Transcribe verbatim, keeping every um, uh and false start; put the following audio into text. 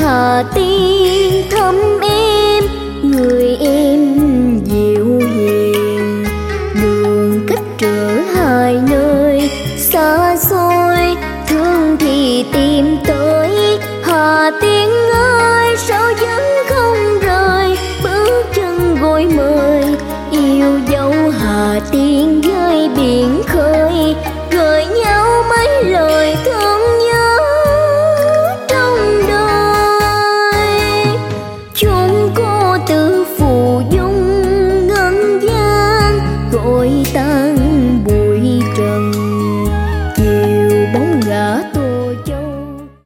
Hà Tiên thăm em, người em dịu hiền. Đường cách trở hai nơi xa xôi, thương thì tìm tới. Hà Tiên ơi sao vẫn không rời, bước chân gọi mời yêu dấu Hà Tiên.